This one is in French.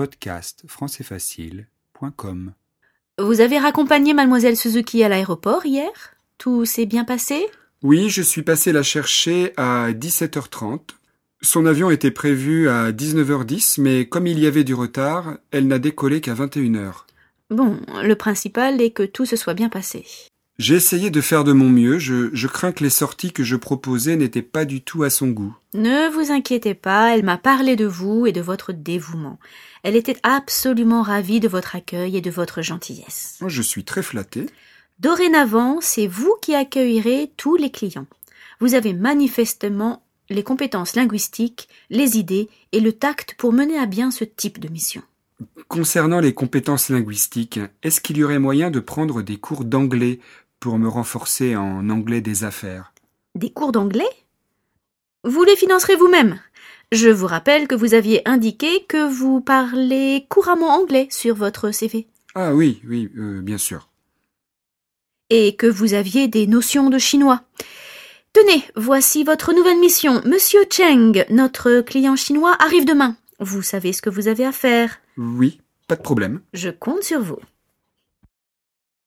podcastfrancaisfacile.com. Vous avez raccompagné mademoiselle Suzuki à l'aéroport hier? Tout s'est bien passé? Oui, je suis passé la chercher à 17h30. Son avion était prévu à 19h10, mais comme il y avait du retard, elle n'a décollé qu'à 21h. Bon, le principal est que tout se soit bien passé. J'ai essayé de faire de mon mieux, je crains que les sorties que je proposais n'étaient pas du tout à son goût. Ne vous inquiétez pas, elle m'a parlé de vous et de votre dévouement. Elle était absolument ravie de votre accueil et de votre gentillesse. Je suis très flatté. Dorénavant, c'est vous qui accueillerez tous les clients. Vous avez manifestement les compétences linguistiques, les idées et le tact pour mener à bien ce type de mission. Concernant les compétences linguistiques, est-ce qu'il y aurait moyen de prendre des cours d'anglais pour me renforcer en anglais des affaires? Des cours d'anglais? Vous les financerez vous-même. Je vous rappelle que vous aviez indiqué que vous parlez couramment anglais sur votre CV. Ah oui, bien sûr. Et que vous aviez des notions de chinois. Tenez, voici votre nouvelle mission. Monsieur Cheng, notre client chinois, arrive demain. Vous savez ce que vous avez à faire. Oui, pas de problème. Je compte sur vous.